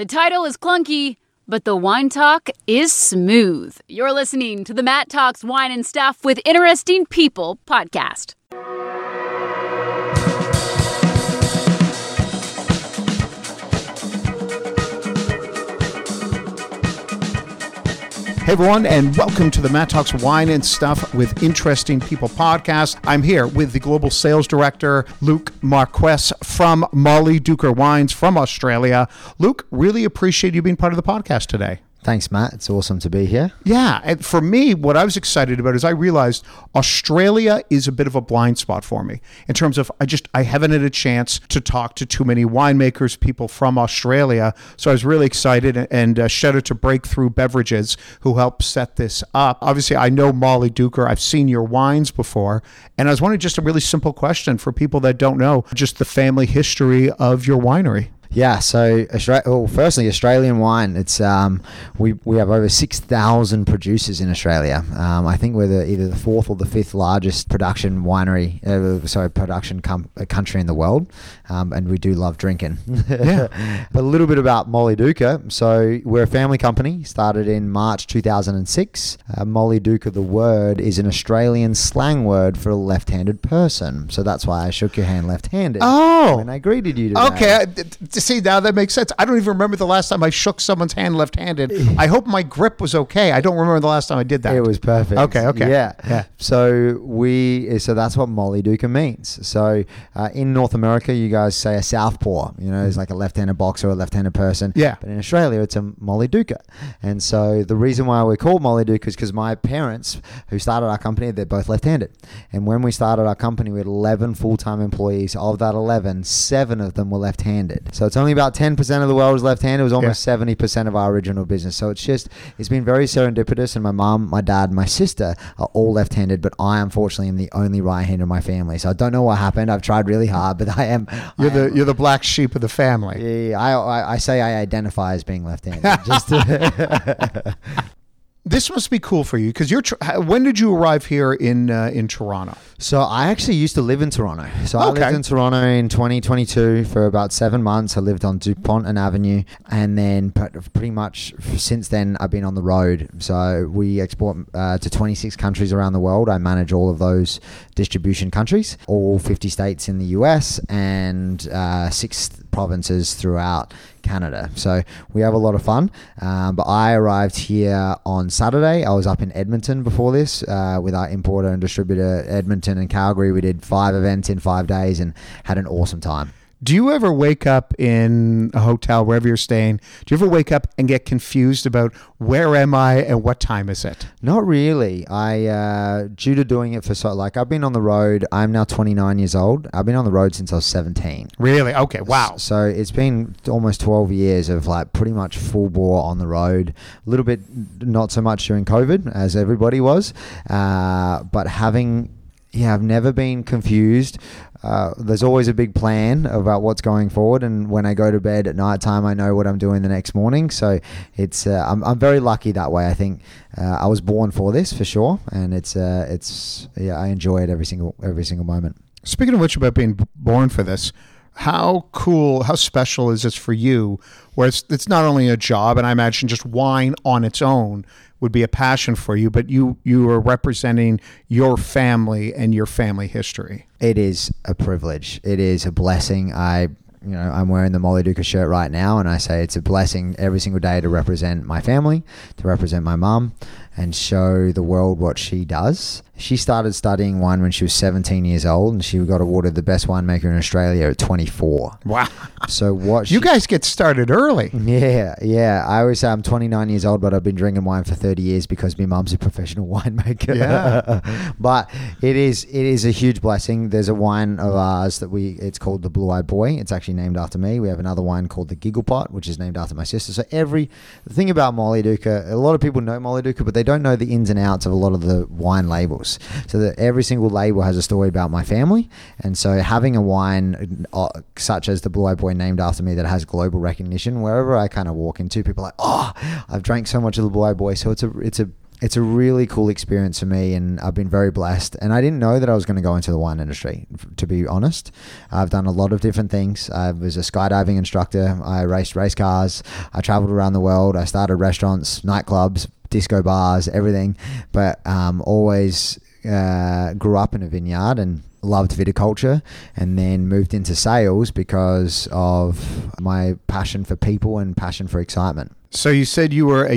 The title is clunky, but the wine talk is smooth. You're listening to the Matt Talks Wine and Stuff with Interesting People podcast. Hey everyone, and welcome to the Matt Talks Wine and Stuff with Interesting People podcast. I'm here with the Global Sales Director, Luke Marquess from Molly Duker Wines from Australia. Luke, really appreciate you being part of the podcast today. Thanks, Matt. It's awesome to be here. Yeah, and for me, what I was excited about is I realized Australia is a bit of a blind spot for me in terms of I haven't had a chance to talk to too many winemakers, people from Australia. So I was really excited, and shout out to Breakthrough Beverages who helped set this up. Obviously, I know Molly Duker. I've seen your wines before, and I was wondering just a really simple question for people that don't know, just the family history of your winery. Yeah, so firstly, Australian wine. It's we have over 6,000 producers in Australia. I think we're either the fourth or the fifth largest production country in the world, and we do love drinking. Yeah. A little bit about Molly Duker. So we're a family company, started in March 2006. Molly Duker, the word, is an Australian slang word for a left-handed person. So that's why I shook your hand left-handed when I greeted you today. Okay. See, now that makes sense. I don't even remember the last time I shook someone's hand left-handed. I hope my grip was okay. I don't remember the last time I did that. It was perfect. Okay. Yeah. So that's what Molly Duker means. So in North America, you guys say a southpaw. You know, it's like a left-handed boxer or a left-handed person. Yeah. But in Australia, it's a Molly Duker. And so the reason why we're called Molly Duker is because my parents, who started our company, they're both left-handed. And when we started our company, we had 11 full-time employees. Of that 11, 7 of them were left-handed. So it's only about 10% of the world was left-handed. It was almost 70% of our original business. So it's been very serendipitous. And my mom, my dad, my sister are all left-handed, but I unfortunately am the only right-hander in my family. So I don't know what happened. I've tried really hard, but I am. You're the black sheep of the family. Yeah, I say I identify as being left-handed. This must be cool for you because when did you arrive here in Toronto? So I actually used to live in Toronto. So I lived in Toronto in 2022 for about 7 months. I lived on Dupont and Avenue, and then pretty much since then I've been on the road. So we export to 26 countries around the world. I manage all of those distribution countries, all 50 states in the US and 6 provinces throughout Canada. So we have a lot of fun. But I arrived here on Saturday. I was up in Edmonton before this with our importer and distributor, Edmonton and Calgary. We did 5 events in 5 days and had an awesome time. Do you ever wake up in a hotel, wherever you're staying, do you ever wake up and get confused about where am I and what time is it? Not really. Due to doing it I've been on the road. I'm now 29 years old. I've been on the road since I was 17. Really? Okay. Wow. So it's been almost 12 years of pretty much full bore on the road. A little bit, not so much during COVID as everybody was, but I've never been confused. There's always a big plan about what's going forward, and when I go to bed at night time, I know what I'm doing the next morning. So it's I'm very lucky that way. I think I was born for this for sure, and I enjoy it every single moment. Speaking of which, about being born for this, how cool, how special is this for you, where it's not only a job, and I imagine just wine on its own would be a passion for you, but you are representing your family and your family history. It is a privilege. It is a blessing. I'm wearing the Molly Duker shirt right now, and I say it's a blessing every single day to represent my family, to represent my mum, and show the world what she does. She started studying wine when she was 17 years old, and she got awarded the best winemaker in Australia at 24. Wow. So you guys get started early. Yeah. I always say I'm 29 years old, but I've been drinking wine for 30 years because my mum's a professional winemaker. Yeah. But it is a huge blessing. There's a wine of ours it's called the Blue Eyed Boy. It's actually named after me. We have another wine called the Giggle Pot, which is named after my sister. So the thing about Molly Duker, a lot of people know Molly Duker, but they don't know the ins and outs of a lot of the wine labels. So that every single label has a story about my family, and so having a wine such as the Blue Eyed Boy named after me that has global recognition, wherever I kind of walk into, people are like, oh, I've drank so much of the Blue Eyed Boy. So it's a It's a really cool experience for me, and I've been very blessed. And I didn't know that I was going to go into the wine industry, to be honest. I've done a lot of different things. I was a skydiving instructor. I raced race cars. I traveled around the world. I started restaurants, nightclubs, disco bars, everything. But always grew up in a vineyard and loved viticulture, and then moved into sales because of my passion for people and passion for excitement. So you said you were a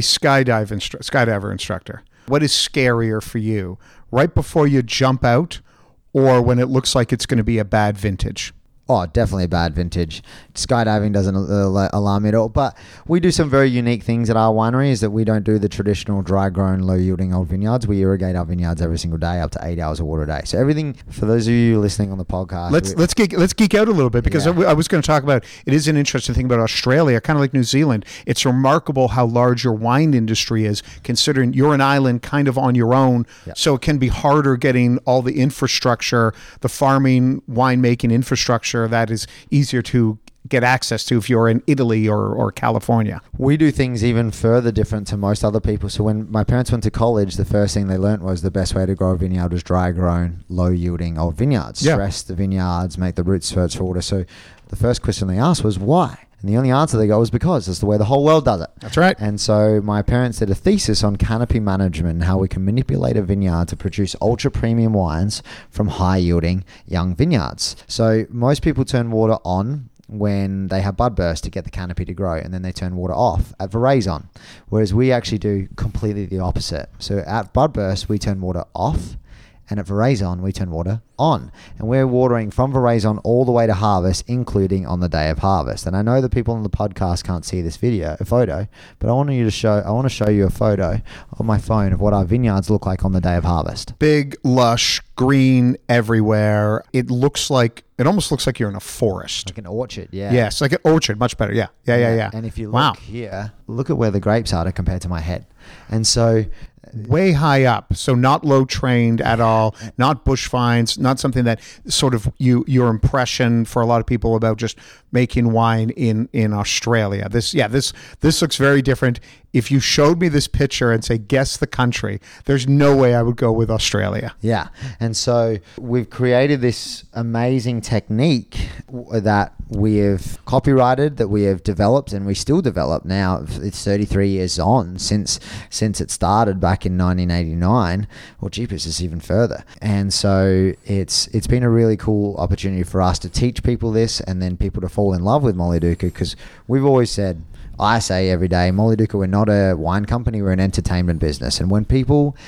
skydiver instructor. What is scarier for you, right before you jump out or when it looks like it's going to be a bad vintage? Oh, definitely a bad vintage. Skydiving doesn't alarm me at all. But we do some very unique things at our winery, is that we don't do the traditional dry-grown, low-yielding old vineyards. We irrigate our vineyards every single day, up to 8 hours of water a day. So everything, for those of you listening on the podcast... Let's geek out a little bit, because I was going to talk about, it is an interesting thing about Australia, kind of like New Zealand. It's remarkable how large your wine industry is, considering you're an island kind of on your own. Yep. So it can be harder getting all the infrastructure, the farming, winemaking infrastructure that is easier to get access to if you're in Italy or California. We do things even further different to most other people. So when my parents went to college, the first thing they learned was the best way to grow a vineyard was dry-grown, low-yielding old vineyards. Yeah. Stress the vineyards, make the roots search for water. So the first question they asked was, why? And the only answer they got was because it's the way the whole world does it. That's right. And so my parents did a thesis on canopy management and how we can manipulate a vineyard to produce ultra premium wines from high yielding young vineyards. So most people turn water on when they have bud burst to get the canopy to grow, and then they turn water off at veraison, whereas we actually do completely the opposite. So at bud burst, we turn water off, and at veraison, we turn water on. And we're watering from veraison all the way to harvest, including on the day of harvest. And I know that people on the podcast can't see this photo, but I want to show you a photo on my phone of what our vineyards look like on the day of harvest. Big, lush, green everywhere. It almost looks like you're in a forest. Like an orchard, yeah. Yes, like an orchard, much better. Yeah. And if you look here, look at where the grapes are compared to my head. And so... way high up, so not low trained at all, not bush vines, not something that sort of your impression for a lot of people about just making wine in Australia. This looks very different. If you showed me this picture and say, guess the country, there's no way I would go with Australia. Yeah. And so we've created this amazing technique that we have copyrighted, that we have developed, and we still develop now. It's 33 years on since it started back in 1989. Well, jeepers, it's even further. And so it's been a really cool opportunity for us to teach people this, and then people to fall in love with Molly Duca, because we've always said, I say every day, Molly Duca, we're not a wine company, we're an entertainment business. And when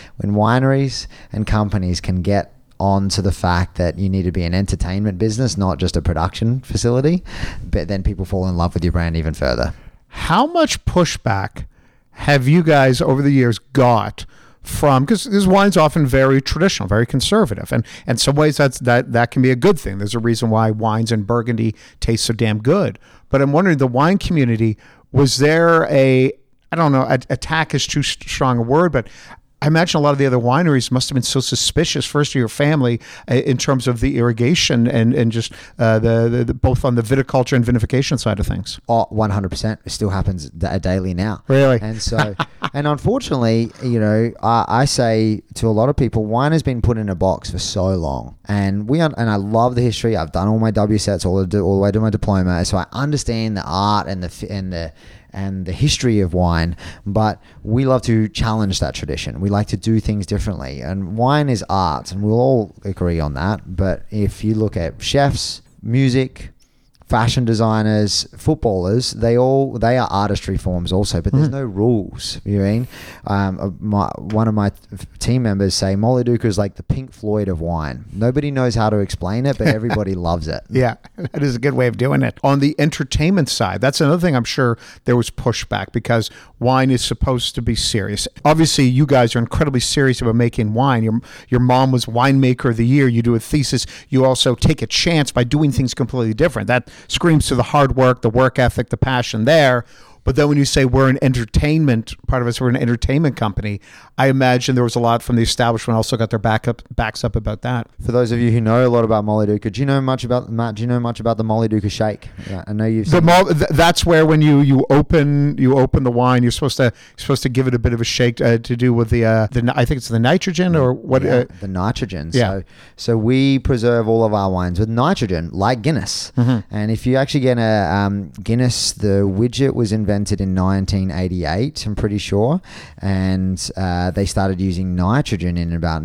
wineries and companies can get on to the fact that you need to be an entertainment business, not just a production facility, but then people fall in love with your brand even further. How much pushback have you guys over the years got from, because this wine's often very traditional, very conservative, and in some ways that can be a good thing. There's a reason why wines in Burgundy taste so damn good. But I'm wondering, the wine community, was there attack is too strong a word, but I imagine a lot of the other wineries must have been so suspicious first to your family in terms of the irrigation and just the both on the viticulture and vinification side of things. Oh, 100%. It still happens daily now. Really? And so, and unfortunately, I say to a lot of people, wine has been put in a box for so long, and I love the history. I've done all my WSETs all the way to my diploma, so I understand the art and the history of wine, but we love to challenge that tradition. We like to do things differently, and wine is art, and we'll all agree on that. But if you look at chefs, music, fashion designers, footballers, they are artistry forms also, but there's no rules. You know what I mean? One of my team members say Molly Duca is like the Pink Floyd of wine. Nobody knows how to explain it, but everybody loves it. Yeah, that is a good way of doing it. On the entertainment side, that's another thing I'm sure there was pushback, because wine is supposed to be serious. Obviously, you guys are incredibly serious about making wine. Your mom was winemaker of the year. You do a thesis. You also take a chance by doing things completely different. That screams to the hard work, the work ethic, the passion there. But then when you say we're an entertainment, part of us, we're an entertainment company, I imagine there was a lot from the establishment also got their backs up about that. For those of you who know a lot about Molly Duca, do you know much about the Molly Duca shake? Yeah, I know you've seen that's where when you open the wine, you're supposed to give it a bit of a shake to do with the I think it's the nitrogen or what? The nitrogen. Yeah. So we preserve all of our wines with nitrogen, like Guinness. Mm-hmm. And if you actually get a Guinness, the widget was invented in 1988, I'm pretty sure, and they started using nitrogen in about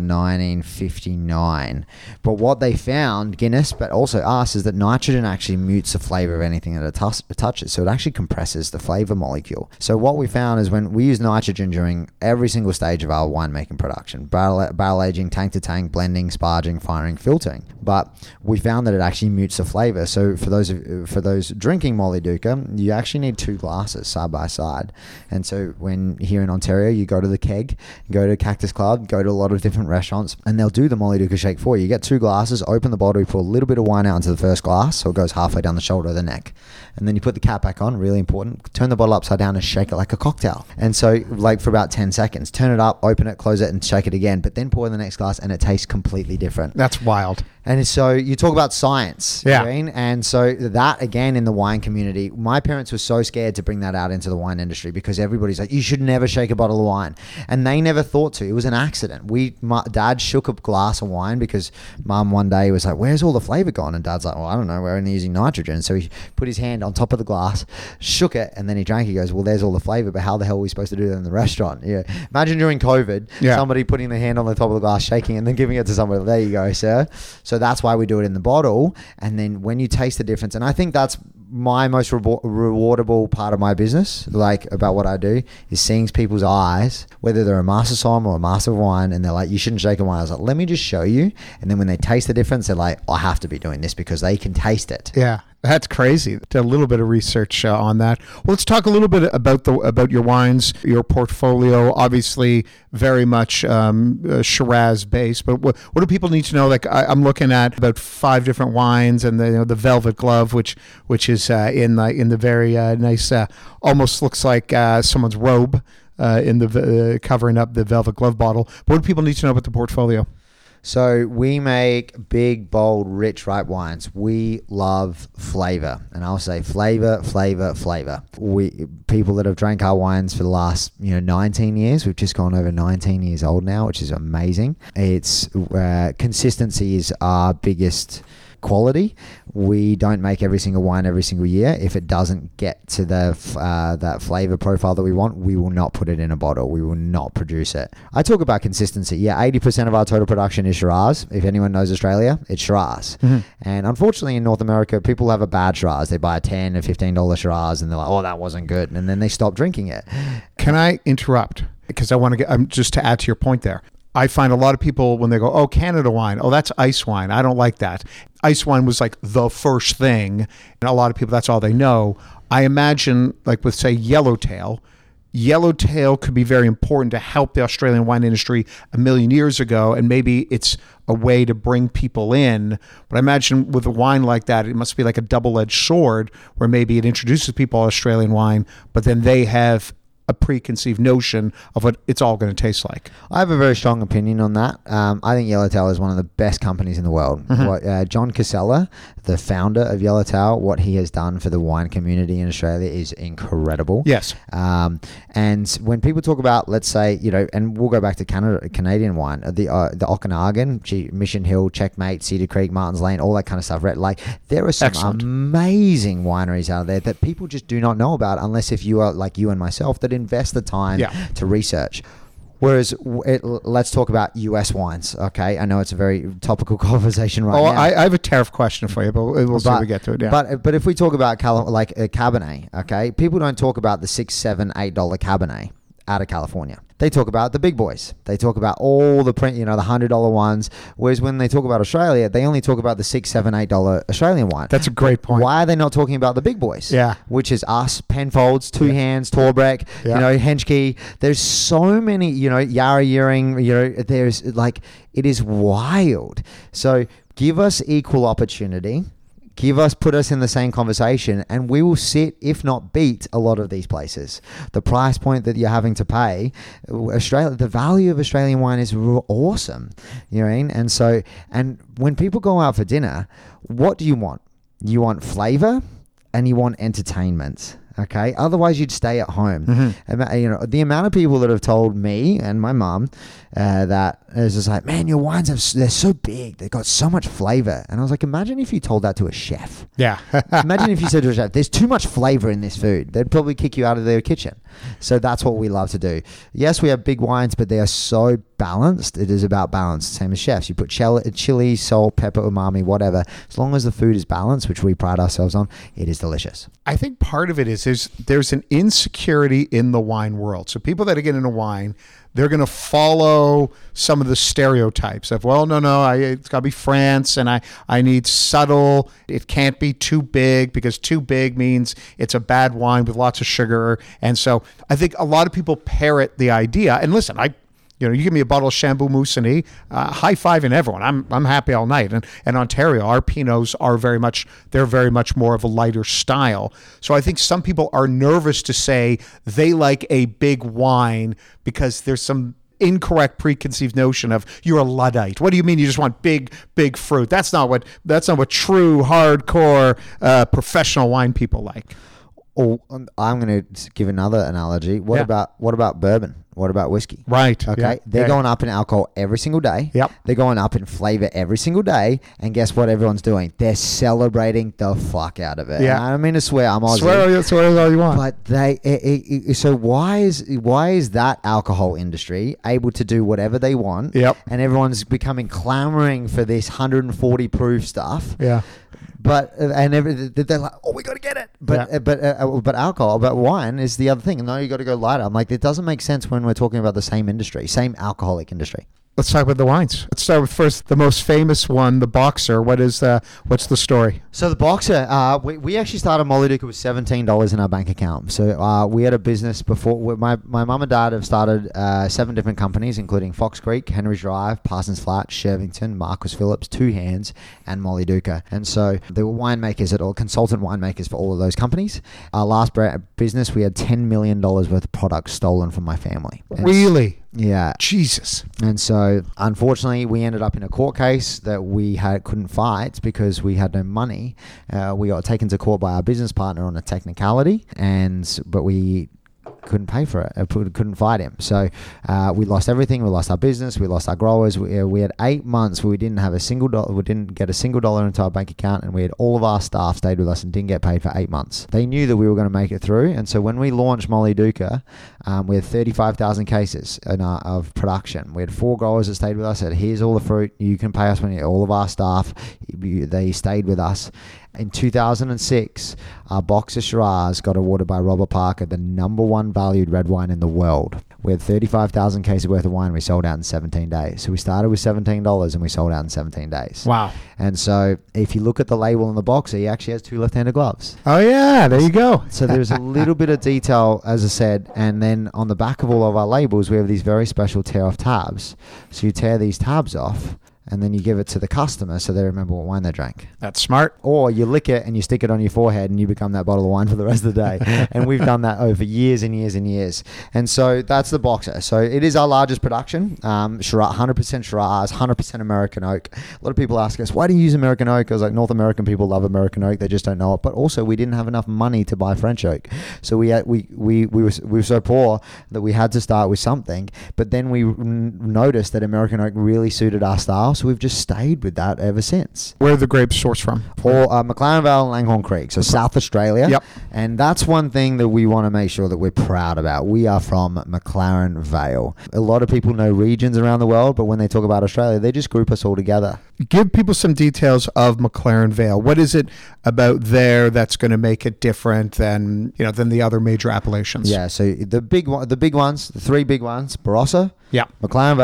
1959. But what they found, Guinness, but also us, is that nitrogen actually mutes the flavor of anything that it touches. So it actually compresses the flavor molecule. So what we found is when we use nitrogen during every single stage of our winemaking production, barrel aging, tank to tank, blending, sparging, firing, filtering, but we found that it actually mutes the flavor. So for those drinking Molly Duca, you actually need 2 glasses side by side. And so when here in Ontario, you go to the Keg, go to Cactus Club, go to a lot of different restaurants, and they'll do the Molly Duca shake for you. You get 2 glasses, open the bottle, you put a little bit of wine out into the first glass, so it goes halfway down the shoulder of the neck. And then you put the cap back on, really important, turn the bottle upside down and shake it like a cocktail. And so like for about 10 seconds, turn it up, open it, close it, and shake it again, but then pour in the next glass and it tastes completely different. That's wild. And so you talk about science, yeah. Green, and so that, again, in the wine community, my parents were so scared to bring that out into the wine industry because everybody's like, you should never shake a bottle of wine. And they never thought to. It was an accident. Dad shook a glass of wine because Mum one day was like, where's all the flavor gone? And Dad's like, well, I don't know. We're only using nitrogen. So he put his hand on top of the glass, shook it, and then he drank. He goes, well, there's all the flavor, but how the hell are we supposed to do that in the restaurant? Yeah. Imagine during COVID, somebody putting their hand on the top of the glass, shaking, and then giving it to somebody. There you go, sir. So that's why we do it in the bottle. And then when you taste the difference, and I think that's my most rewardable part of my business, like about what I do, is seeing people's eyes, whether they're a master somm or a master of wine, and they're like, you shouldn't shake a wine. I was like, let me just show you. And then when they taste the difference, they're like, I have to be doing this because they can taste it. Yeah. That's crazy. Did a little bit of research on that. Well, let's talk a little bit about your wines, your portfolio. Obviously, very much Shiraz based. But what do people need to know? Like I'm looking at about 5 different wines, and the Velvet Glove, which is in the very nice, almost looks like someone's robe in the covering up the Velvet Glove bottle. But what do people need to know about the portfolio? So we make big, bold, rich, ripe wines. We love flavor. And I'll say flavor. People that have drank our wines for the last 19 years, we've just gone over 19 years old now, which is amazing. It's consistency is our biggest quality. We don't make every single wine every single year. If it doesn't get to the that flavor profile that we want, we will not put it in a bottle. We will not produce it. I talk about consistency. Yeah, 80% of our total production is Shiraz. If anyone knows Australia, it's Shiraz. Mm-hmm. And unfortunately in North America, people have a bad Shiraz. They buy a $10 or $15 Shiraz and they're like, oh, that wasn't good. And then they stop drinking it. Can I interrupt? Because I want to just to add to your point there. I find a lot of people when they go, oh, Canada wine, oh, that's ice wine. I don't like that. Ice wine was like the first thing. And a lot of people, that's all they know. I imagine like with, say, Yellowtail could be very important to help the Australian wine industry a million years ago. And maybe it's a way to bring people in. But I imagine with a wine like that, it must be like a double-edged sword where maybe it introduces people to Australian wine, but then they have a preconceived notion of what it's all going to taste like. I have a very strong opinion on that. I think Yellowtail is one of the best companies in the world. Mm-hmm. John Casella, the founder of Yellowtail, what he has done for the wine community in Australia is incredible. Yes. And when people talk about, let's say, and we'll go back to Canadian wine, the Okanagan, Mission Hill, Checkmate, Cedar Creek, Martins Lane, all that kind of stuff. Right? Like there are some amazing wineries out there that people just do not know about unless if you are like you and myself that invest the time to research. Whereas let's talk about US wines, okay? I know it's a very topical conversation now. I have a tariff question for you, but we'll see if we get to it. Yeah. But if we talk about like a Cabernet, okay? People don't talk about the $6, $7, $8 Cabernet out of California. They talk about the big boys. They talk about all the print, the $100 ones. Whereas when they talk about Australia, they only talk about the $6, $7, $8 Australian wine. That's a great point. Why are they not talking about the big boys? Yeah. Which is us, Penfolds, Two Hands, Torbreck, Henschke. There's so many, Yarra Yering, there's like, it is wild. So give us equal opportunity. put us in the same conversation, and we will sit, if not beat, a lot of these places. The price point that you're having to pay, the value of Australian wine is awesome. You know what I mean? And when people go out for dinner, what do you want? You want flavor and you want entertainment. Okay. Otherwise, you'd stay at home. Mm-hmm. You know, the amount of people that have told me and my mum that it's just like, man, your wines they're so big, they've got so much flavor. And I was like, imagine if you told that to a chef. Yeah. Imagine if you said to a chef, there's too much flavor in this food. They'd probably kick you out of their kitchen. So that's what we love to do. Yes, we have big wines, but they are so balanced. It is about balance. Same as chefs. You put chili, salt, pepper, umami, whatever. As long as the food is balanced, which we pride ourselves on, it is delicious. I think part of it is there's an insecurity in the wine world. So people that get into wine, they're going to follow some of the stereotypes of, well, it's got to be France, and I need subtle. It can't be too big, because too big means it's a bad wine with lots of sugar. And so I think a lot of people parrot the idea. And listen, you give me a bottle of Chamboux Moussigny, high-fiving everyone. I'm happy all night. And Ontario, our Pinots are very much more of a lighter style. So I think some people are nervous to say they like a big wine because there's some incorrect preconceived notion of you're a Luddite. What do you mean you just want big fruit? That's not what true hardcore professional wine people like. Oh, I'm going to give another analogy. What about bourbon? What about whiskey? Right. Okay. Yeah. They're going up in alcohol every single day. Yep. They're going up in flavor every single day. And guess what everyone's doing? They're celebrating the fuck out of it. Yeah. And I don't mean to swear. I'm Aussie. Swear all you want. But so why is that alcohol industry able to do whatever they want? Yep. And everyone's clamoring for this 140 proof stuff. Yeah. But they're like, oh, we got to get it. But alcohol, but wine is the other thing. No, you got to go lighter. I'm like, it doesn't make sense when we're talking about the same industry, same alcoholic industry. Let's talk about the wines. Let's start with first the most famous one, the Boxer. What's the story? So the Boxer, we actually started Molly-Duca with $17 in our bank account. So we had a business before. My mum and dad have started 7 different companies, including Fox Creek, Henry's Drive, Parsons Flat, Shervington, Marcus Phillips, Two Hands, and Molly-Duca. And so they were winemakers consultant winemakers for all of those companies. Our last business, we had $10 million worth of products stolen from my family. Really? Yeah. Jesus. And so, unfortunately, we ended up in a court case that we couldn't fight because we had no money. We got taken to court by our business partner on a technicality, but we couldn't pay for it. Couldn't fight him. So we lost everything. We lost our business. We lost our growers. We had 8 months where we didn't have a single dollar. We didn't get a single dollar into our bank account, and we had all of our staff stayed with us and didn't get paid for 8 months. They knew that we were going to make it through, and so when we launched Molly-Duca, we had 35,000 cases of production. We had 4 growers that stayed with us. Said, "Here's all the fruit. You can pay us when all of our staff." They stayed with us. In 2006, our Boxer Shiraz got awarded by Robert Parker the #1 valued red wine in the world. We had 35,000 cases worth of wine. We sold out in 17 days. So we started with $17 and we sold out in 17 days. Wow. And so if you look at the label on the Boxer, he actually has 2 left-handed gloves. Oh, yeah. There you go. So there's a little bit of detail, as I said. And then on the back of all of our labels, we have these very special tear-off tabs. So you tear these tabs off, and then you give it to the customer so they remember what wine they drank. That's smart. Or you lick it and you stick it on your forehead and you become that bottle of wine for the rest of the day. And we've done that over years and years and years. And so that's the Boxer. So it is our largest production. 100% Shiraz, 100% American oak. A lot of people ask us, why do you use American oak? I was like, North American people love American oak. They just don't know it. But also we didn't have enough money to buy French oak. So we were so poor that we had to start with something. But then we noticed that American oak really suited our style. So we've just stayed with that ever since. Where are the grapes sourced from? Or McLaren Vale and Langhorne Creek, so South Australia. Yep. And that's one thing that we want to make sure that we're proud about. We are from McLaren Vale. A lot of people know regions around the world, but when they talk about Australia, they just group us all together. Give people some details of McLaren Vale. What is it about there that's going to make it different than the other major appellations? Yeah, so the 3 big ones, Barossa, yeah, McLaren Vale,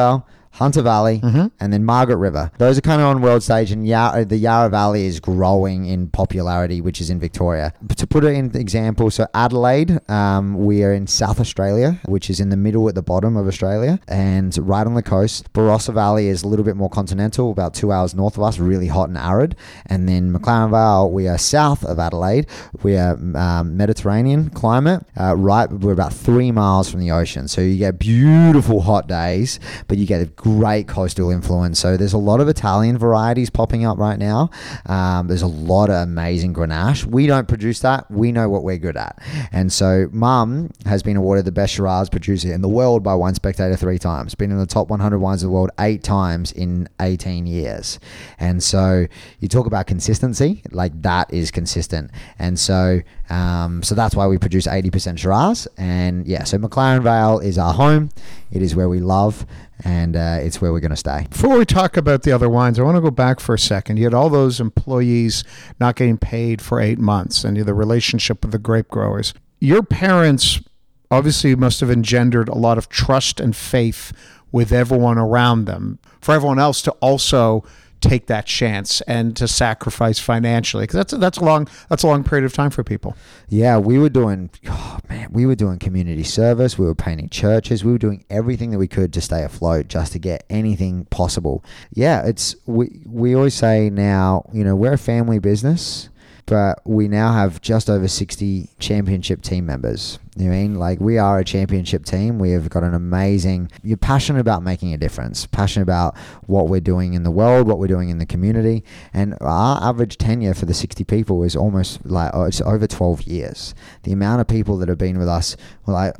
Hunter Valley, and then Margaret River. Those are kind of on world stage, and the Yarra Valley is growing in popularity, which is in Victoria. But to put it in example, so Adelaide, we are in South Australia, which is in the middle at the bottom of Australia, and right on the coast. Barossa Valley is a little bit more continental, about 2 hours north of us, really hot and arid. And then McLaren Vale, we are south of Adelaide. We are Mediterranean climate, we're about 3 miles from the ocean. So you get beautiful hot days, but you get a great coastal influence. So there's a lot of Italian varieties popping up right now. There's a lot of amazing Grenache. We don't produce that. We know what we're good at. And so Mum has been awarded the best Shiraz producer in the world by Wine Spectator 3 times. Been in the top 100 wines of the world 8 times in 18 years. And so you talk about consistency, like that is consistent. And so that's why we produce 80% Shiraz. And yeah, so McLaren Vale is our home. It is where we love, and it's where we're going to stay. Before we talk about the other wines, I want to go back for a second. You had all those employees not getting paid for 8 months, and the relationship with the grape growers. Your parents obviously must have engendered a lot of trust and faith with everyone around them, for everyone else to also take that chance and to sacrifice financially, because that's a long period of time for people. Yeah, we were doing community service. We were painting churches. We were doing everything that we could to stay afloat, just to get anything possible. Yeah, we always say now, we're a family business, but we now have just over 60 championship team members. You know what I mean? Like, we are a championship team. We have got you're passionate about making a difference, passionate about what we're doing in the world, what we're doing in the community. And our average tenure for the 60 people is almost it's over 12 years. The amount of people that have been with us, my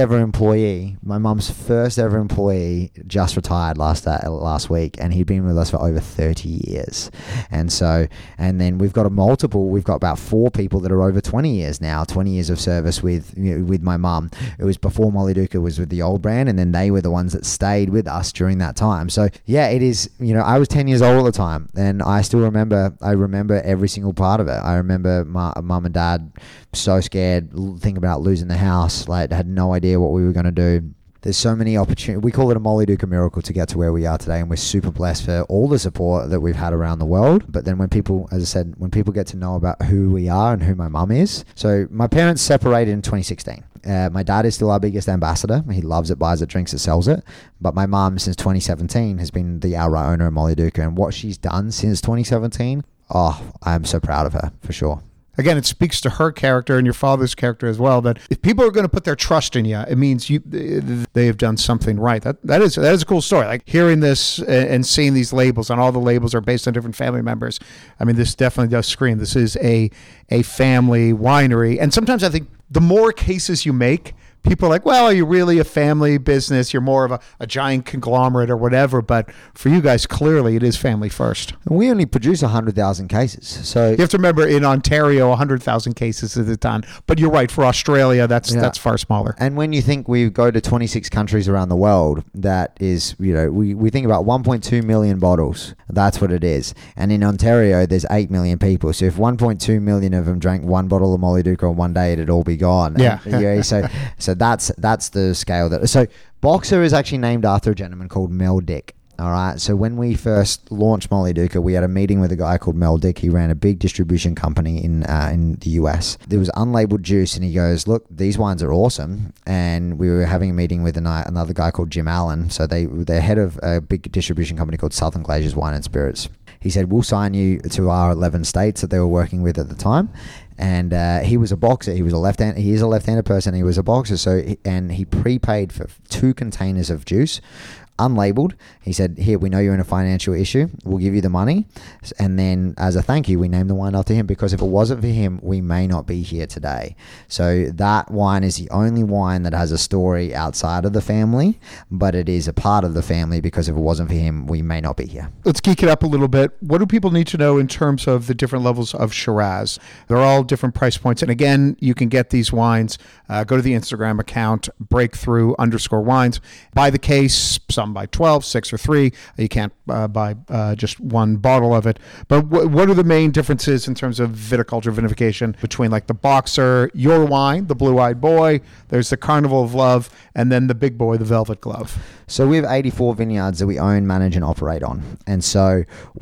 mum's first ever employee just retired last week, and he'd been with us for over 30 years. And then we've got about 4 people that are over 20 years now, 20 years of service with my mum. It was before Molly Duca was with the old brand, and then they were the ones that stayed with us during that time. So yeah, it is, I was 10 years old at the time, and I still remember every single part of it. I remember mum and dad so scared, thinking about losing the house, like had no idea what we were going to do. There's so many opportunities. We call it a Molly Duca miracle to get to where we are today, and we're super blessed for all the support that we've had around the world. But then when people get to know about who we are and who my mum is. So my parents separated in 2016. My dad is still our biggest ambassador. He loves it, buys it, drinks it, sells it. But my mum, since 2017, has been the outright owner of Molly Duca. And what she's done since 2017, I'm so proud of her, for sure. Again, it speaks to her character and your father's character as well, that if people are going to put their trust in you, it means they have done something right. That is a cool story. Like, hearing this and seeing these labels, and all the labels are based on different family members. I mean, this definitely does scream. This is a family winery. And sometimes I think the more cases you make, people are like, well, are you really a family business? You're more of a giant conglomerate or whatever. But for you guys, clearly, it is family first. We only produce 100,000 cases. So you have to remember, in Ontario, 100,000 cases is a ton. But you're right, for Australia, that's far smaller. And when you think we go to 26 countries around the world, that is, we think about 1.2 million bottles. That's what it is. And in Ontario, there's 8 million people. So if 1.2 million of them drank one bottle of Molly Duca on one day, it'd all be gone. Yeah. So that's the scale. So Boxer is actually named after a gentleman called Mel Dick. All right. So when we first launched Molly Duca, we had a meeting with a guy called Mel Dick. He ran a big distribution company in the US. There was unlabeled juice, and he goes, "Look, these wines are awesome." And we were having a meeting with another guy called Jim Allen. So they're head of a big distribution company called Southern Glazers Wine and Spirits. He said, "We'll sign you to our 11 states that they were working with at the time." And he was a boxer. He is a left-handed person. He was a boxer. And he prepaid for 2 containers of juice, unlabeled. He said, "Here, we know you're in a financial issue. We'll give you the money. And then as a thank you, we named the wine after him, because if it wasn't for him, we may not be here today." So that wine is the only wine that has a story outside of the family, but it is a part of the family, because if it wasn't for him, we may not be here. Let's geek it up a little bit. What do people need to know in terms of the different levels of Shiraz? They're all different price points. And again, you can get these wines. Go to the Instagram account, breakthrough_wines. Buy the case. Some some buy 12, 6 or 3. You can't buy just one bottle of it. But what are the main differences in terms of viticulture, vinification between like the Boxer, your wine, the Blue-Eyed Boy, there's the Carnival of Love, and then the big boy, the Velvet Glove? So we have 84 vineyards that we own, manage, and operate on. And so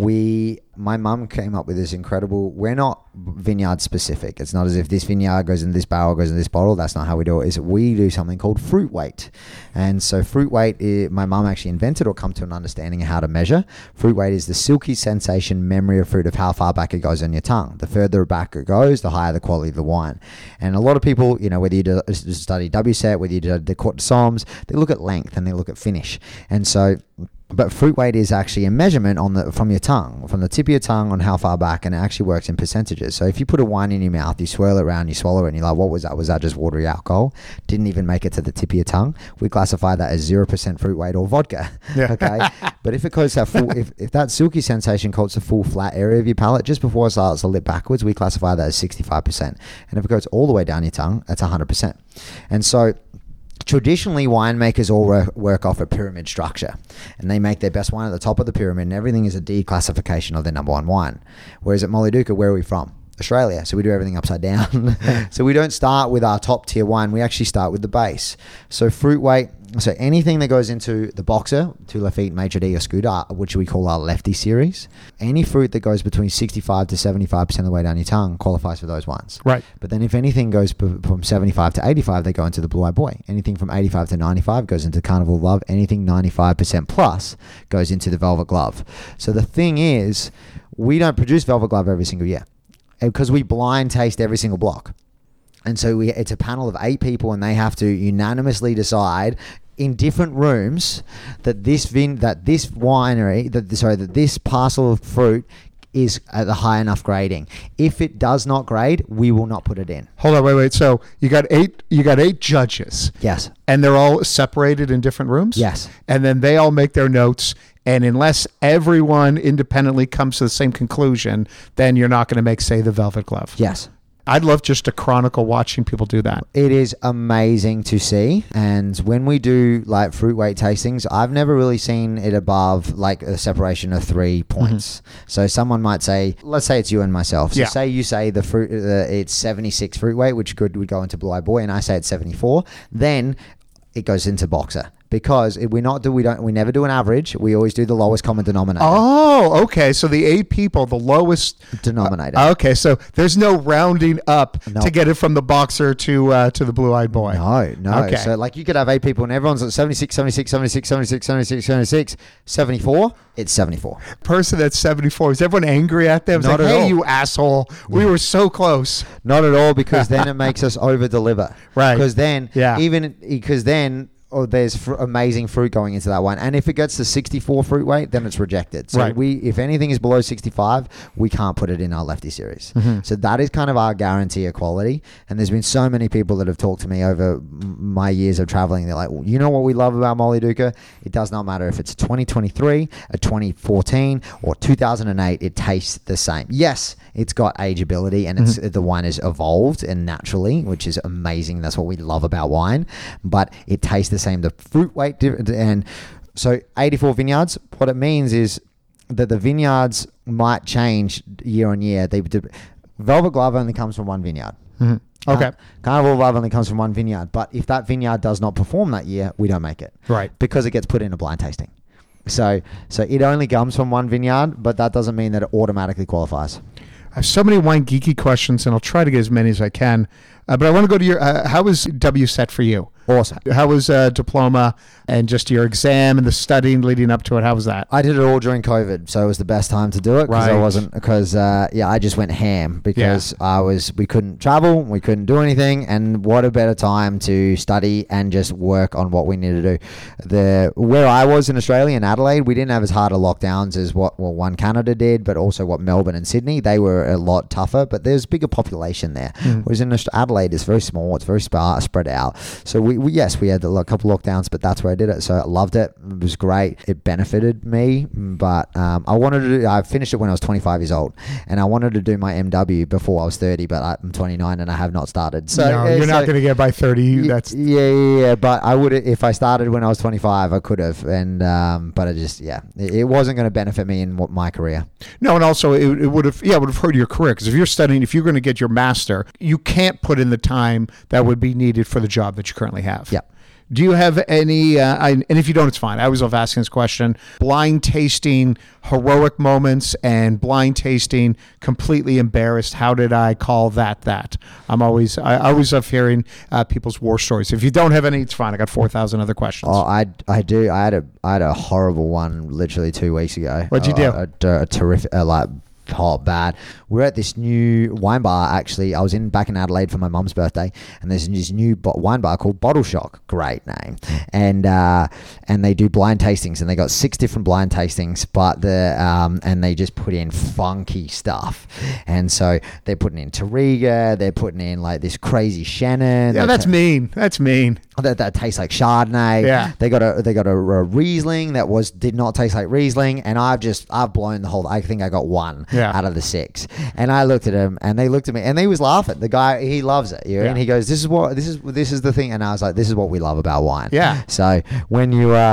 my mum came up with this incredible, we're not vineyard specific. It's not as if this vineyard goes in this barrel, goes in this bottle. That's not how we do it. We do something called fruit weight. And so fruit weight, my mum actually invented or come to an understanding of how to measure. Fruit weight is the silky sensation memory of fruit of how far back it goes on your tongue. The further back it goes, the higher the quality of the wine. And a lot of people, whether you study WSET, whether you do the Côte de Soms, they look at length and they look at finish. And so, but fruit weight is actually a measurement from your tongue, from the tip of your tongue on how far back, and it actually works in percentages. So if you put a wine in your mouth, you swirl it around, you swallow it, and you're like, what was that? Was that just watery alcohol? Didn't even make it to the tip of your tongue. We classify that as 0% fruit weight or vodka. Yeah. Okay. But if it coats that full, if that silky sensation coats the full flat area of your palate just before it starts to lip backwards, we classify that as 65%. And if it goes all the way down your tongue, that's 100%. And so traditionally, winemakers all work off a pyramid structure, and they make their best wine at the top of the pyramid, and everything is a D classification of their number one wine. Whereas at Molly Duca, where are we from? Australia. So we do everything upside down. So we don't start with our top tier wine. We actually start with the base. So fruit weight. So anything that goes into the Boxer, Two Lafite, Maitre D, or Scudder, which we call our Lefty series, any fruit that goes between 65 to 75% of the way down your tongue qualifies for those wines. Right. But then if anything goes from 75 to 85, they go into the Blue-Eyed Boy. Anything from 85 to 95 goes into Carnival of Love. Anything 95% plus goes into the Velvet Glove. So the thing is, we don't produce Velvet Glove every single year, because we blind taste every single block. And so it's a panel of 8 people, and they have to unanimously decide in different rooms that this parcel of fruit is at the high enough grading. If it does not grade, we will not put it in. Hold on, wait. So you got eight judges. Yes. And they're all separated in different rooms? Yes. And then they all make their notes. And unless everyone independently comes to the same conclusion, then you're not going to make, say, the Velvet Glove. Yes. I'd love just to chronicle watching people do that. It is amazing to see. And when we do like fruit weight tastings, I've never really seen it above like a separation of 3 points. Mm-hmm. So someone might say, let's say it's you and myself. So say you say the fruit, it's 76 fruit weight, which would go into Blue-Eyed Boy, and I say it's 74. Then it goes into Boxer. Because we never do an average. We always do the lowest common denominator. Oh, okay. So the 8 people, the lowest denominator. Okay, so there's no rounding up to get it from the Boxer to the Blue-Eyed Boy. No. Okay. So like you could have 8 people and everyone's at 76, 76, 76, 76, 76, 76, 74. It's 74. Person that's 74, is everyone angry at them? Not at all. Hey, you asshole! We were so close. Not at all, because then it makes us over deliver. Right. Because then, there's amazing fruit going into that one. And if it gets to 64 fruit weight, then it's rejected. So if anything is below 65, we can't put it in our Lefty series. Mm-hmm. So that is kind of our guarantee of quality. And there's been so many people that have talked to me over my years of traveling. They're like, well, you know what we love about Molly Duca? It does not matter if it's 2023, a 2014, or 2008, it tastes the same. Yes, it's got ageability, and the wine is evolved and naturally, which is amazing. That's what we love about wine. But it tastes the same. The fruit weight, and so 84 vineyards, what it means is that the vineyards might change year on year. Velvet Glove only comes from one vineyard. Mm-hmm. Okay. Carnival of Love only comes from one vineyard. But if that vineyard does not perform that year, we don't make it. Right. Because it gets put in a blind tasting. So it only comes from one vineyard, but that doesn't mean that it automatically qualifies. I have so many wine geeky questions, and I'll try to get as many as I can. But I want to go to your, how was WSET for you? Awesome. How was diploma and just your exam and the studying leading up to it? How was that? I did it all during COVID, so it was the best time to do it because I just went ham because we couldn't travel, we couldn't do anything, and what a better time to study and just work on what we needed to do. Where I was in Australia, in Adelaide, we didn't have as hard a lockdowns as what Canada did, but also what Melbourne and Sydney, they were a lot tougher, but there's bigger population there. Whereas in Adelaide, it's very small, it's very spread out. So we had a couple lockdowns, but that's where I did it. So I loved it. It was great. It benefited me, but I finished it when I was 25 years old, and I wanted to do my MW before I was 30, but I'm 29 and I have not started. So no, you're not going to get by 30. That's yeah. But I would, if I started when I was 25, I could have, and but I just it wasn't going to benefit me in my career. No, and also it would have hurt your career, because if you're studying, if you're going to get your master, you can't put in the time that would be needed for the job that you currently have. Yeah. Do you have any, and if you don't, it's fine. I always love asking this question, blind tasting heroic moments and blind tasting completely embarrassed. How did I call that? I always love hearing people's war stories. If you don't have any, it's fine. I got 4,000 other questions. Oh, I do. I had a horrible one literally 2 weeks ago. What'd you do? A terrific, bad. We're at this new wine bar. Actually, I was back in Adelaide for my mum's birthday, and there's this new wine bar called Bottle Shock. Great name, and they do blind tastings, and they got 6 different blind tastings, but and they just put in funky stuff, and so they're putting in Touriga, they're putting in like this crazy Shannon. Yeah, that's mean. That's mean. That tastes like Chardonnay. Yeah. They got a Riesling that did not taste like Riesling, and I've blown the whole. I think I got 1 out of the 6, and I looked at him, and they looked at me, and they was laughing. The guy, he loves it, and he goes, "This is the thing," and I was like, "This is what we love about wine." Yeah. So when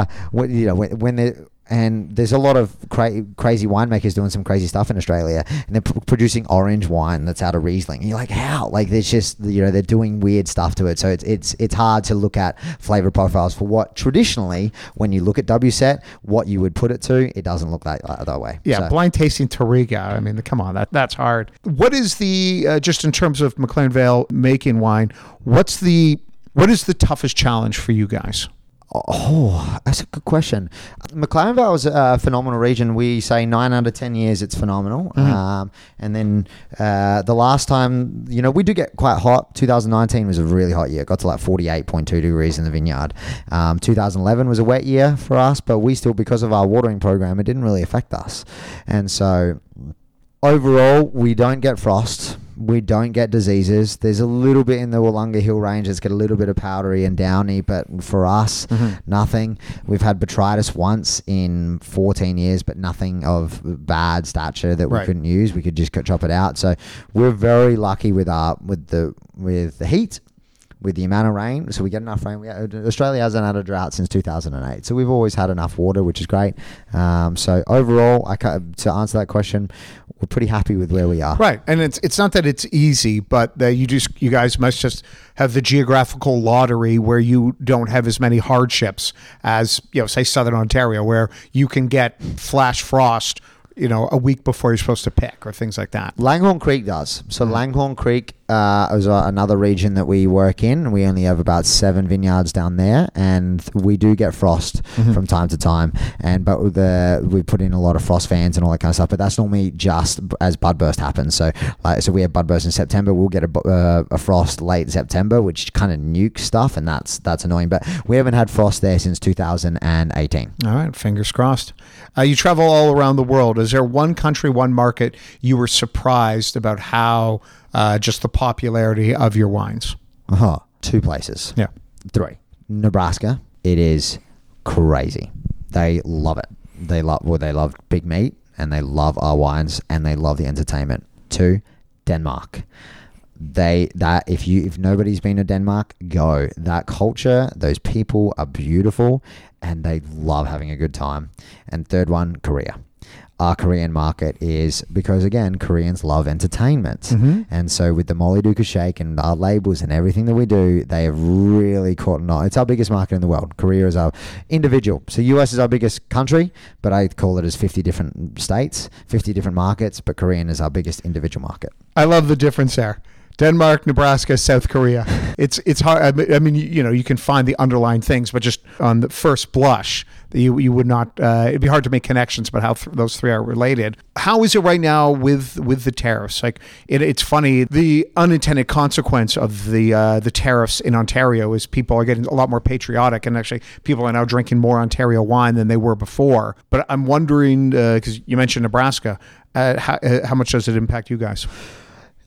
there's a lot of crazy winemakers doing some crazy stuff in Australia, and they're producing orange wine that's out of Riesling. And you're like, how? Like, there's just, they're doing weird stuff to it. So it's hard to look at flavor profiles for what traditionally, when you look at WSET, what you would put it to, it doesn't look that way. Yeah, so. Blind tasting Touriga. I mean, come on, that's hard. What is the just in terms of McLaren Vale making wine? What is the toughest challenge for you guys? Oh, that's a good question. McLaren Vale is a phenomenal region. We say 9 out of 10 years it's phenomenal. Mm-hmm. And then the last time, we do get quite hot. 2019 was a really hot year. It got to like 48.2 degrees in the vineyard. 2011 was a wet year for us, but we still, because of our watering program, it didn't really affect us. And so overall, we don't get frost. We don't get diseases. There's a little bit in the Wollonga Hill range that's got a little bit of powdery and downy, but for us, nothing. We've had botrytis once in 14 years, but nothing of bad stature that we couldn't use. We could just chop it out. So we're very lucky with the heat, with the amount of rain. So we get enough rain. Australia hasn't had a drought since 2008. So we've always had enough water, which is great. So overall, to answer that question, we're pretty happy with where we are. Right. And it's not that it's easy, but you guys must just have the geographical lottery where you don't have as many hardships as, say Southern Ontario, where you can get flash frost, a week before you're supposed to pick, or things like that. Langhorne Creek does. So Langhorne Creek is another region that we work in. We only have about 7 vineyards down there, and we do get frost from time to time. But we put in a lot of frost fans and all that kind of stuff. But that's normally just as budburst happens. So we have budburst in September. We'll get a frost late September, which kind of nukes stuff, and that's annoying. But we haven't had frost there since 2018. All right, fingers crossed. You travel all around the world. Is there one country, one market you were surprised about how just the popularity of your wines? 2 places. Yeah. 3. Nebraska. It is crazy. They love it. They love big meat, and they love our wines, and they love the entertainment. 2, Denmark. If nobody's been to Denmark, go. That culture, those people are beautiful, and they love having a good time. And 3rd one, Korea. Our Korean market is, because again, Koreans love entertainment. And so with the Molly Duca Shake and our labels and everything that we do, they have really caught on. It's our biggest market in the world. Korea is our individual. So US is our biggest country, but I call it as 50 different states, 50 different markets, but Korean is our biggest individual market. I love the difference there. Denmark, Nebraska, South Korea. It's hard. I mean, you can find the underlying things, but just on the first blush, you would not. It'd be hard to make connections about how those 3 are related. How is it right now with the tariffs? Like, it's funny. The unintended consequence of the tariffs in Ontario is people are getting a lot more patriotic, and actually, people are now drinking more Ontario wine than they were before. But I'm wondering, because you mentioned Nebraska, how much does it impact you guys?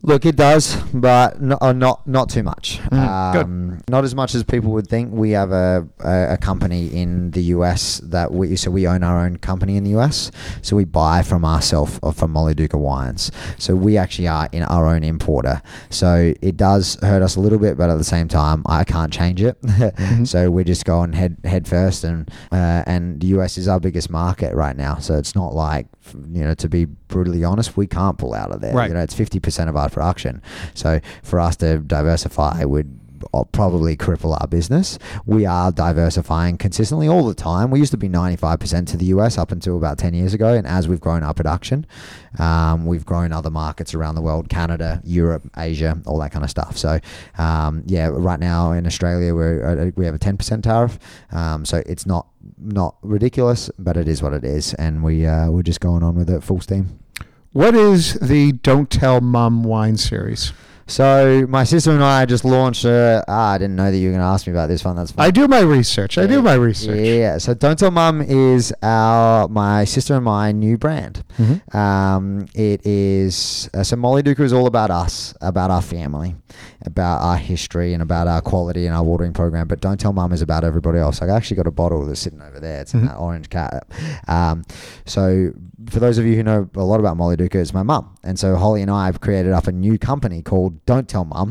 Look, it does, but not too much. Good. Not as much as people would think. We have a company in the US that we own our own company in the US. So we buy from ourselves from Molly Duca Wines. So we actually are in our own importer. So it does hurt us a little bit, but at the same time, I can't change it. So we're just going head first, and the US is our biggest market right now. So it's not like, to be brutally honest, we can't pull out of there. Right. It's 50% of our production. So for us to diversify would probably cripple our business. We are diversifying consistently all the time. We used to be 95% to the US up until about 10 years ago. And as we've grown our production, we've grown other markets around the world, Canada, Europe, Asia, all that kind of stuff. So right now in Australia, we have a 10% tariff. So it's not ridiculous, but it is what it is. And we're just going on with it full steam. What is the Don't Tell Mum wine series? So my sister and I just launched I didn't know that you were going to ask me about this one. That's fine. I do my research. Yeah. So Don't Tell Mum is my sister and my new brand. It is so Molly Duca is all about us, about our family, about our history, and about our quality and our watering program. But Don't Tell Mum is about everybody else. I actually got a bottle that's sitting over there. It's in that orange cat. So for those of you who know a lot about Molly Duca, it's my mum. And so Holly and I have created up a new company called Don't Tell Mum.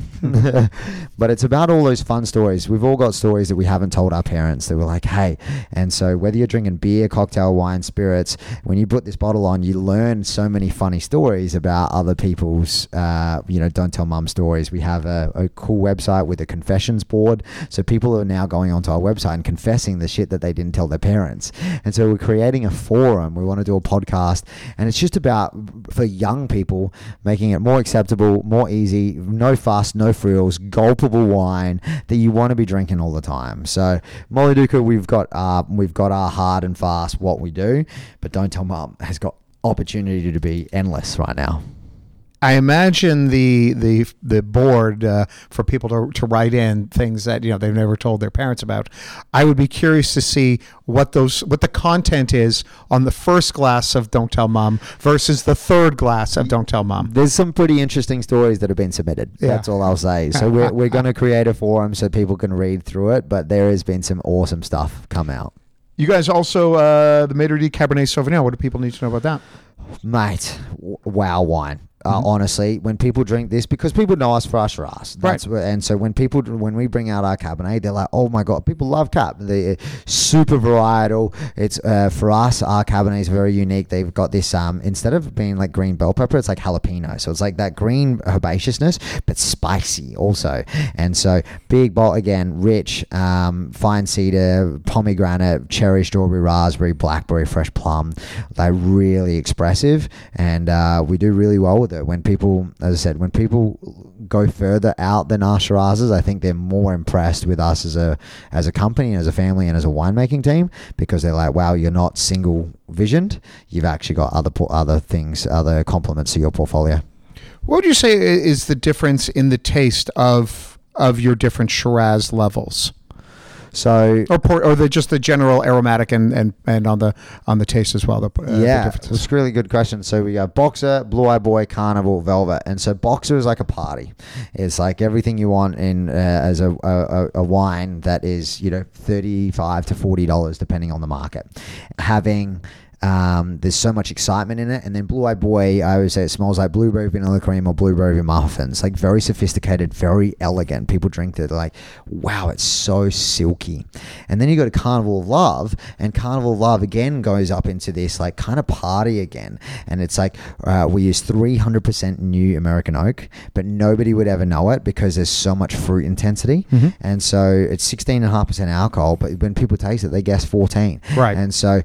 But it's about all those fun stories. We've all got stories that we haven't told our parents that we're like, hey. And so whether you're drinking beer, cocktail, wine, spirits, when you put this bottle on, you learn so many funny stories about other people's, Don't Tell Mum stories. We have a cool website with a confessions board. So people are now going onto our website and confessing the shit that they didn't tell their parents. And so we're creating a forum. We want to do a podcast. And it's just about, for young people, making it more acceptable, more easy, no fuss, no frills, gulpable wine that you want to be drinking all the time. So Molly Duca, we've got our hard and fast what we do, but Don't Tell Mum has got opportunity to be endless right now. I imagine the board for people to write in things that they've never told their parents about. I would be curious to see what the content is on the first glass of Don't Tell Mum versus the third glass of Don't Tell Mum. There's some pretty interesting stories that have been submitted. Yeah. That's all I'll say. So we're going to create a forum so people can read through it, but there has been some awesome stuff come out. You guys also the Maitre d' Cabernet Sauvignon. What do people need to know about that? Mate, wow wine. Honestly, when people drink this, because people know us for our Shiraz, and so when we bring out our Cabernet, they're like, "Oh my god!" People love Cab. They're super varietal. It's for us, our Cabernet is very unique. They've got this instead of being like green bell pepper, it's like jalapeno. So it's like that green herbaceousness, but spicy also. And so big bottle again, rich, fine cedar, pomegranate, cherry, strawberry, raspberry, blackberry, fresh plum. They're really expressive, and we do really well with it. When people, as I said, when people go further out than our Shirazes, I think they're more impressed with us as a company, as a family, and as a winemaking team, because they're like, wow, you're not single visioned. You've actually got other things, other complements to your portfolio. What would you say is the difference in the taste of your different Shiraz levels? So or just the general aromatic and on the taste as well. The it's a really good question. So we got Boxer, Blue Eye Boy, Carnival, Velvet, and so Boxer is like a party. It's like everything you want in as a wine that is $35 to $40 depending on the market. There's so much excitement in it. And then Blue Eye Boy, I always say it smells like blueberry vanilla cream or blueberry muffins. Like very sophisticated, very elegant. People drink it, they're like, wow, it's so silky. And then you go to Carnival of Love, and Carnival of Love again goes up into this like kind of party again. And it's like we use 300% new American oak, but nobody would ever know it because there's so much fruit intensity. And so it's 16.5% alcohol, but when people taste it, they guess 14. Right. And so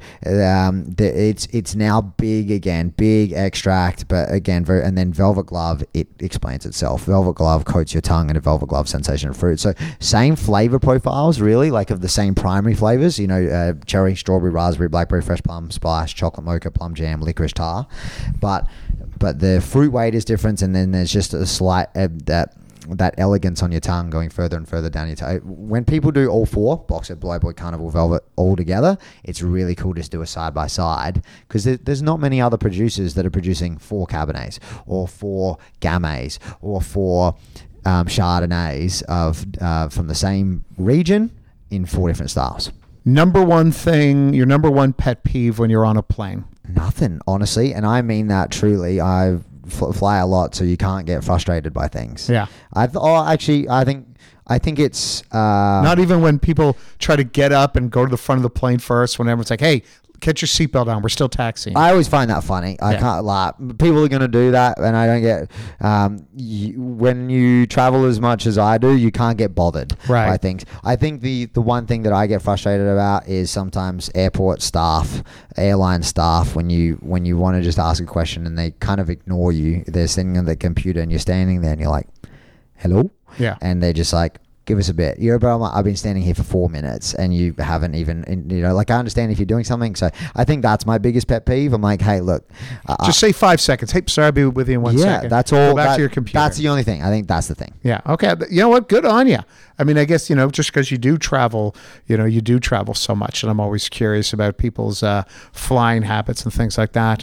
it's now big again, big extract, but again, and then Velvet Glove, it explains itself. Velvet Glove coats your tongue in a Velvet Glove sensation of fruit. So same flavor profiles, really, like of the same primary flavors, cherry, strawberry, raspberry, blackberry, fresh plum, spice, chocolate mocha, plum jam, licorice tar, but the fruit weight is different, and then there's just a slight that elegance on your tongue going further and further down your tongue. When people do all four, Boxer, Blowboy, Carnival, Velvet, all together, it's really cool to just do a side by side, because there's not many other producers that are producing 4 Cabernets or 4 Gamay or 4 Chardonnays from the same region in 4 different styles. Number one thing, your number one pet peeve when you're on a plane? Nothing, honestly, and I mean that truly. I fly a lot, so you can't get frustrated by things. Yeah. I think it's not even when people try to get up and go to the front of the plane first. When everyone's like, "Hey, get your seatbelt on. We're still taxiing." I always find that funny. I can't lie. People are going to do that, and I don't get. When you travel as much as I do, you can't get bothered by things. I think the one thing that I get frustrated about is sometimes airport staff, airline staff, when you want to just ask a question and they kind of ignore you. They're sitting on the computer and you're standing there and you're like, "Hello?" Yeah. And they're just like, "Give us a bit." I've been standing here for 4 minutes and you haven't even, I understand if you're doing something. So I think that's my biggest pet peeve. I'm like, hey, look. Just say 5 seconds. Hey, sorry, I'll be with you in 1 second. Yeah, that's all. Go back to your computer. That's the only thing. I think that's the thing. Yeah. Okay. You know what? Good on you. I mean, I guess, just because you do travel so much, and I'm always curious about people's flying habits and things like that.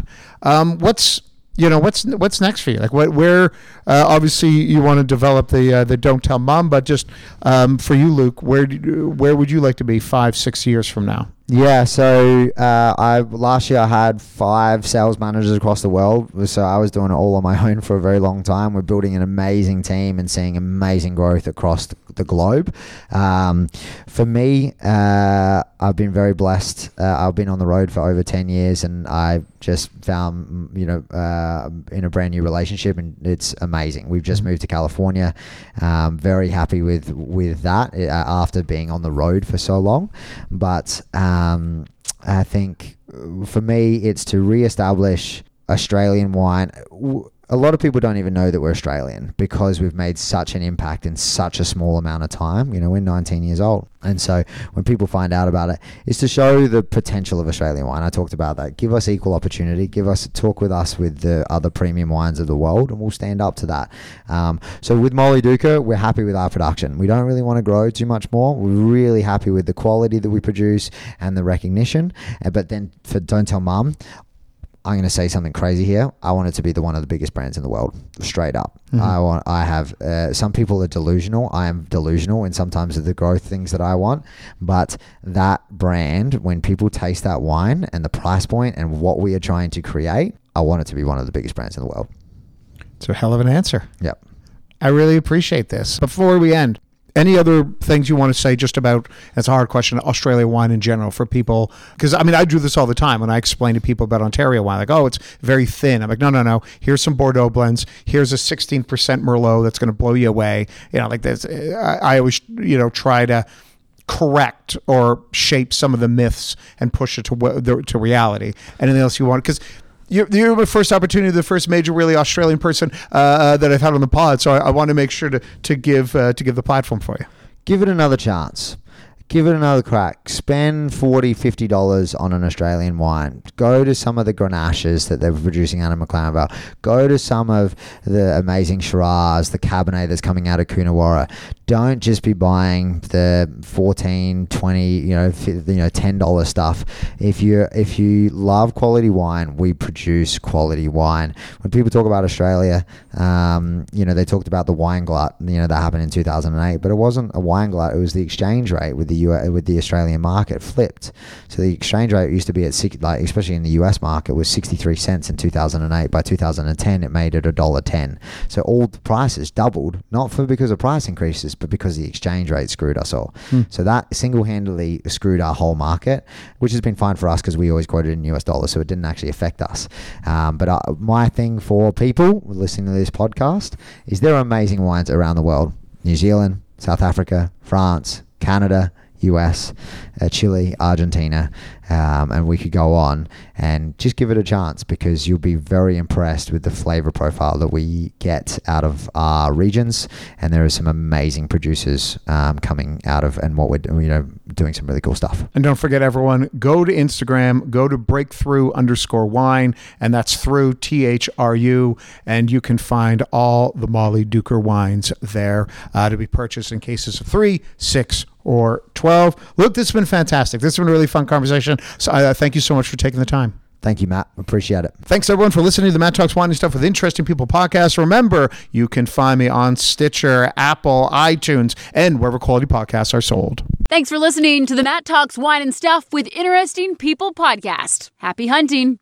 What's next for you? Like where obviously you want to develop the Don't Tell Mom, but just for you, Luke, where would you like to be 5-6 years from now? Yeah, so last year I had 5 sales managers across the world, so I was doing it all on my own for a very long time. We're building an amazing team and seeing amazing growth across the globe. For me, I've been very blessed. I've been on the road for over 10 years, and I just found, in a brand new relationship, and it's amazing. We've just moved to California. Very happy with that after being on the road for so long, but I think for me, it's to reestablish Australian wine. A lot of people don't even know that we're Australian because we've made such an impact in such a small amount of time. We're 19 years old. And so when people find out about it, it's to show the potential of Australian wine. I talked about that. Give us equal opportunity. Talk with us with the other premium wines of the world, and we'll stand up to that. So with Molly Duca, we're happy with our production. We don't really want to grow too much more. We're really happy with the quality that we produce and the recognition. But then for Don't Tell Mum, I'm going to say something crazy here. I want it to be one of the biggest brands in the world, straight up. Mm-hmm. Some people are delusional. I am delusional in sometimes of the growth things that I want. But that brand, when people taste that wine and the price point and what we are trying to create, I want it to be one of the biggest brands in the world. It's a hell of an answer. Yep. I really appreciate this. Before we end, any other things you want to say just about, it's a hard question, Australia wine in general for people? Because, I do this all the time when I explain to people about Ontario wine. Like, oh, it's very thin. I'm like, no. Here's some Bordeaux blends. Here's a 16% Merlot that's going to blow you away. Like this. I always, try to correct or shape some of the myths and push it to reality. Anything else you want? Because you're my first opportunity, the first major really Australian person that I've had on the pod, so I want to make sure to give the platform for you. Give it another chance. Give it another crack. Spend $40, $50 on an Australian wine. Go to some of the Grenaches that they're producing out of McLaren Vale. Go to some of the amazing Shiraz, the Cabernet that's coming out of Coonawarra. Don't just be buying the $14, $20, $10 stuff. If you love quality wine, we produce quality wine. When people talk about Australia, they talked about the wine glut, that happened in 2008, but it wasn't a wine glut. It was the exchange rate with the Australian market flipped. So the exchange rate used to be at especially in the US market, was 63 cents in 2008. By 2010, it made it $1.10. So all the prices doubled, not because of price increases, but because the exchange rate screwed us all. So that single-handedly screwed our whole market, which has been fine for us because we always quoted in US dollars, so it didn't actually affect us. But my thing for people listening to this podcast is there are amazing wines around the world. New Zealand, South Africa, France, Canada, US, Chile, Argentina, and we could go on, and just give it a chance, because you'll be very impressed with the flavor profile that we get out of our regions. And there are some amazing producers coming out of, and what we're doing some really cool stuff. And don't forget, everyone, go to Instagram, go to breakthrough_wine, and that's through THRU, and you can find all the Molly Duker wines there to be purchased in cases of 3, 6, or 12. Luke, this has been fantastic. This has been a really fun conversation. So thank you so much for taking the time. Thank you, Matt. Appreciate it. Thanks, everyone, for listening to the Matt Talks Wine and Stuff with Interesting People podcast. Remember, you can find me on Stitcher, Apple, iTunes, and wherever quality podcasts are sold. Thanks for listening to the Matt Talks Wine and Stuff with Interesting People podcast. Happy hunting.